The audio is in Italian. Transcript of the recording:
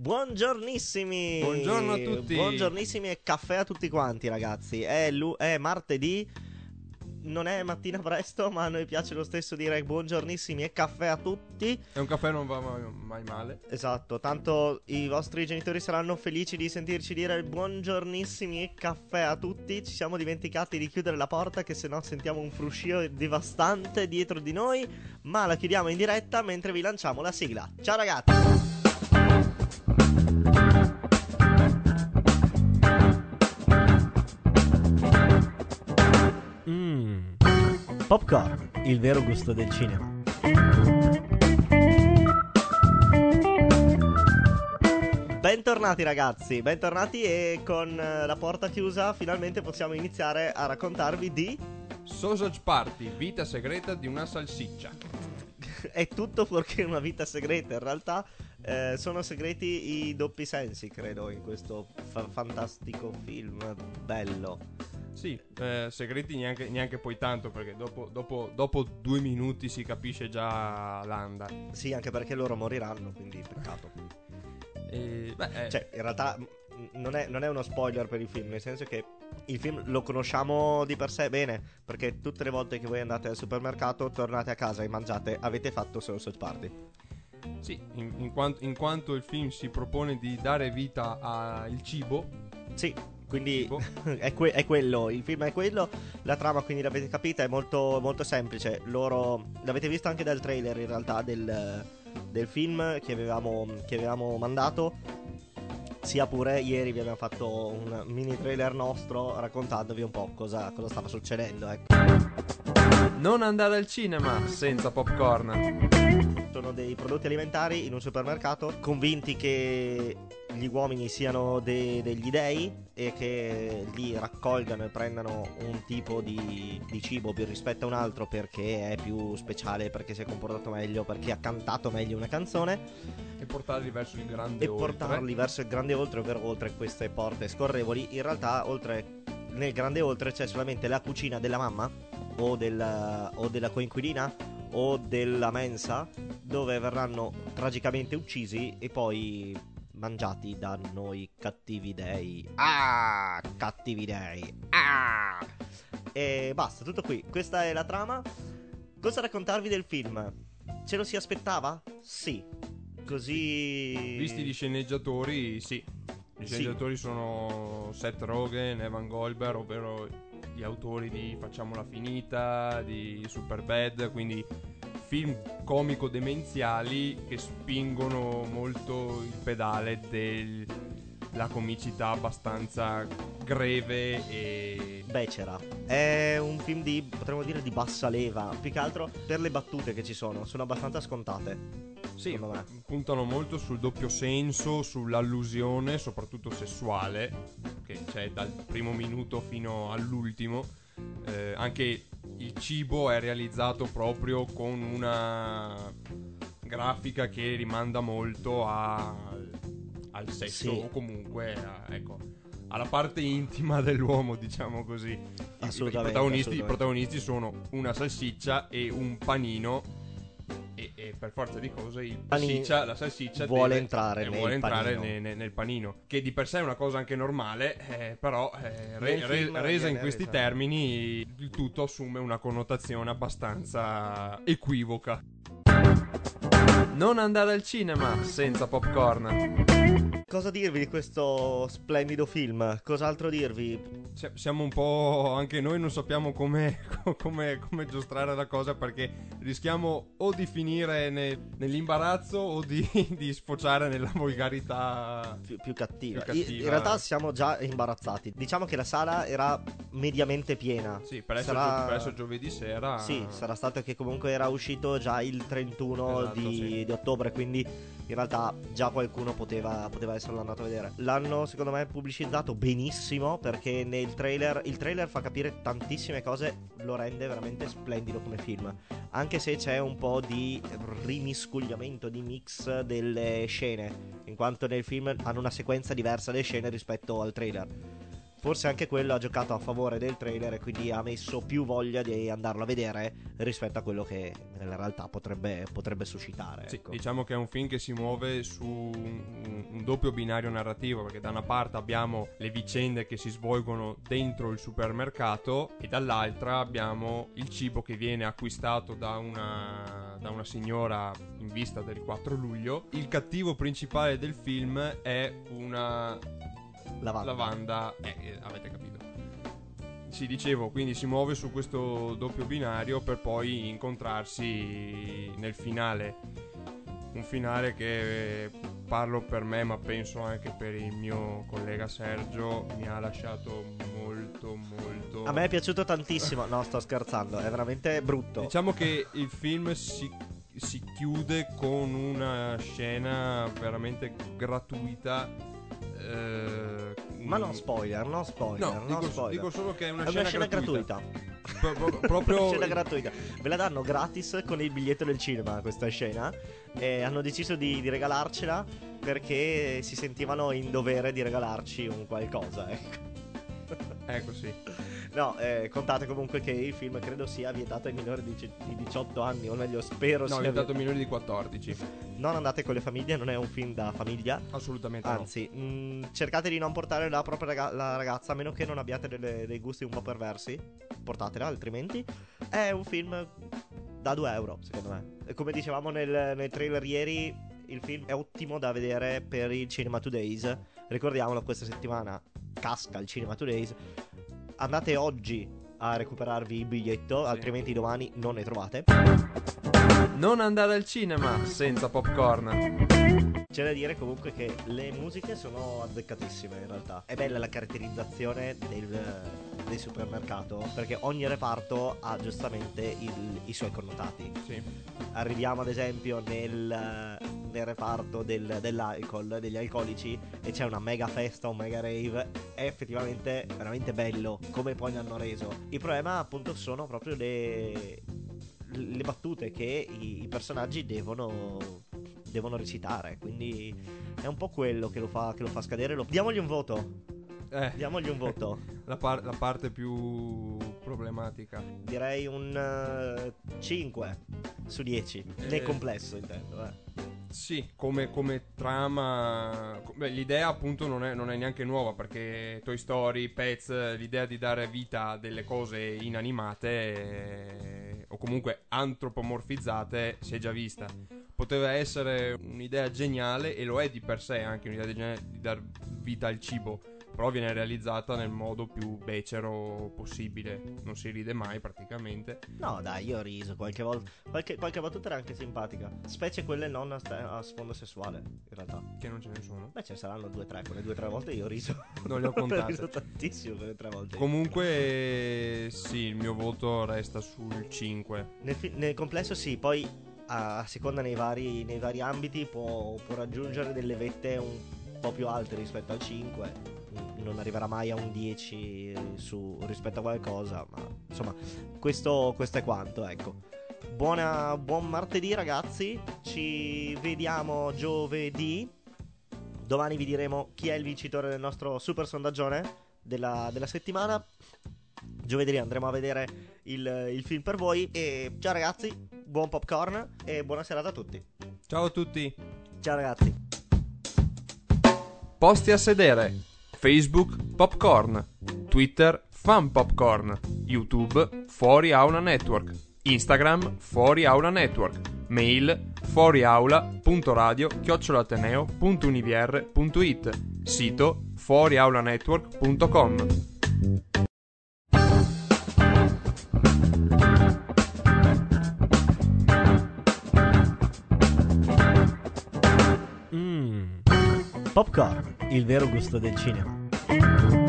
Buongiornissimi. Buongiorno a tutti. Buongiornissimi e caffè a tutti quanti, ragazzi. È martedì. Non è mattina presto, ma a noi piace lo stesso dire buongiornissimi e caffè a tutti. E un caffè non va mai male. Esatto, tanto i vostri genitori saranno felici di sentirci dire buongiornissimi e caffè a tutti. Ci siamo dimenticati di chiudere la porta, che sennò sentiamo un fruscio devastante dietro di noi. Ma la chiudiamo in diretta mentre vi lanciamo la sigla. Ciao ragazzi. Popcorn, il vero gusto del cinema. Bentornati ragazzi, bentornati, e con la porta chiusa finalmente possiamo iniziare a raccontarvi di... Sausage Party, vita segreta di una salsiccia. È tutto fuorché una vita segreta, in realtà sono segreti i doppi sensi, credo, in questo fantastico film bello. Sì, segreti neanche poi tanto, perché dopo 2 minuti si capisce già l'anda. Sì, anche perché loro moriranno, quindi peccato. Cioè, in realtà non è uno spoiler per il film, nel senso che il film lo conosciamo di per sé bene, perché tutte le volte che voi andate al supermercato, tornate a casa e mangiate, avete fatto Sausage Party. Sì, in quanto il film si propone di dare vita al cibo. Sì, quindi è quello, il film è quello. La trama, quindi l'avete capita, è molto, molto semplice. Loro, l'avete visto anche dal trailer in realtà del film che avevamo mandato. Sia pure ieri vi abbiamo fatto un mini trailer nostro raccontandovi un po' cosa stava succedendo, ecco. Non andare al cinema senza popcorn. Sono dei prodotti alimentari in un supermercato, convinti che gli uomini siano degli dei e che li raccolgano e prendano un tipo di cibo rispetto a un altro perché è più speciale, perché si è comportato meglio, perché ha cantato meglio una canzone, E portarli verso il grande oltre. Portarli verso il grande oltre, ovvero oltre queste porte scorrevoli. In realtà nel grande oltre c'è solamente la cucina della mamma o della coinquilina o della mensa, dove verranno tragicamente uccisi e poi mangiati da noi cattivi dei. Ah, cattivi dei. Ah! E basta, tutto qui. Questa è la trama. Cosa raccontarvi del film? Ce lo si aspettava? Sì. Così... Visti gli sceneggiatori, sì. Gli sceneggiatori sono Seth Rogen, Evan Goldberg, ovvero gli autori di Facciamola finita, di Superbad, quindi film comico-demenziali che spingono molto il pedale della comicità abbastanza greve e becera. È un film potremmo dire, di bassa leva, più che altro per le battute che ci sono abbastanza scontate. sì, puntano molto sul doppio senso, sull'allusione, soprattutto sessuale, che c'è dal primo minuto fino all'ultimo. Anche il cibo è realizzato proprio con una grafica che rimanda molto al sesso, o comunque alla parte intima dell'uomo, diciamo così. Assolutamente, I protagonisti sono una salsiccia e un panino. E per forza di cose la salsiccia vuole entrare nel panino, che di per sé è una cosa anche normale, però resa in questi termini, il tutto assume una connotazione abbastanza equivoca. Non andare al cinema senza popcorn. Cosa dirvi di questo splendido film? Cos'altro dirvi? Siamo un po'... anche noi non sappiamo come giostrare la cosa, perché rischiamo o di finire nell'imbarazzo o di sfociare nella volgarità più cattiva. In realtà siamo già imbarazzati. Diciamo che la sala era mediamente piena. Sì, per essere giovedì sera. Sì, sarà stato che comunque era uscito già il 31 esatto, di ottobre, quindi in realtà già qualcuno poteva esserlo andato a vedere. L'hanno secondo me pubblicizzato benissimo, perché il trailer fa capire tantissime cose, lo rende veramente splendido come film, anche se c'è un po' di rimiscugliamento, di mix delle scene, in quanto nel film hanno una sequenza diversa le scene rispetto al trailer. Forse anche quello ha giocato a favore del trailer e quindi ha messo più voglia di andarlo a vedere rispetto a quello che nella realtà potrebbe suscitare. Sì, ecco. diciamo che è un film che si muove su un un doppio binario narrativo, perché da una parte abbiamo le vicende che si svolgono dentro il supermercato e dall'altra abbiamo il cibo che viene acquistato da una signora in vista del 4 luglio. Il cattivo principale del film è una lavanda. Avete capito. Sì, dicevo, quindi si muove su questo doppio binario per poi incontrarsi nel finale. Un finale che, parlo per me, ma penso anche per il mio collega Sergio, mi ha lasciato molto. A me è piaciuto tantissimo. No, sto scherzando, è veramente brutto. Diciamo che il film si chiude con una scena veramente gratuita. Ma no spoiler. Dico solo che è una scena gratuita. Proprio una scena gratuita. Ve la danno gratis con il biglietto del cinema questa scena. E hanno deciso di regalarcela perché si sentivano in dovere di regalarci un qualcosa, ecco. Ecco, sì. No, contate comunque che il film credo sia vietato ai minori di 18 anni, o meglio spero sia vietato ai minori di 14. Non andate con le famiglie, non è un film da famiglia. Assolutamente anzi, no. Cercate di non portare la propria la ragazza, a meno che non abbiate dei gusti un po' perversi. Portatela, altrimenti è un film da 2 euro, secondo me. E come dicevamo nel trailer ieri, il film è ottimo da vedere per il Cinema 2 Days. Ricordiamolo, questa settimana casca il Cinema 2 Days. Andate oggi a recuperarvi il biglietto, sì, altrimenti domani non ne trovate. Non andare al cinema senza popcorn. C'è da dire comunque che le musiche sono azzeccatissime in realtà. È bella la caratterizzazione del supermercato, perché ogni reparto ha giustamente i suoi connotati. Sì. Arriviamo ad esempio nel reparto dell'alcol, degli alcolici, e c'è una mega festa, un mega rave. È effettivamente veramente bello come poi ne hanno reso. Il problema appunto sono proprio le battute che i personaggi devono recitare, quindi è un po' quello che lo fa scadere. Diamogli un voto. Diamogli un voto. La parte più problematica. Direi un 5 su 10 nel complesso, intendo. Sì, come trama. L'idea appunto non è neanche nuova, perché Toy Story, Pets, l'idea di dare vita a delle cose inanimate o comunque antropomorfizzate si è già vista. Poteva essere un'idea geniale, e lo è di per sé anche un'idea geniale, di dar vita al cibo, però viene realizzata nel modo più becero possibile. Non si ride mai praticamente. No dai, io ho riso qualche volta. Qualche battuta era anche simpatica, specie quelle non a sfondo sessuale, in realtà. Che non ce ne sono? Beh, ce ne saranno 2-3. Quelle 2-3 volte io ho riso. Non le ho contate. Ho riso tantissimo quelle 3 volte. Comunque sì, il mio voto resta sul 5. Nel complesso sì, poi a seconda nei vari ambiti può raggiungere delle vette un po' più alte rispetto al 5. Non arriverà mai a un 10 rispetto a qualcosa, ma insomma questo è quanto, ecco. Buon martedì ragazzi, ci vediamo giovedì. Domani vi diremo chi è il vincitore del nostro super sondaggione della settimana. Giovedì andremo a vedere il film per voi. E ciao ragazzi, buon popcorn e buona serata a tutti. Ciao a tutti. Ciao ragazzi. Posti a sedere. Facebook Popcorn, Twitter Fan Popcorn, YouTube Fuori Aula Network, Instagram Fuori Aula Network, mail fuoriaula.radio@ateneo.univr.it, sito fuoriaulanetwork.com. Popcorn, il vero gusto del cinema.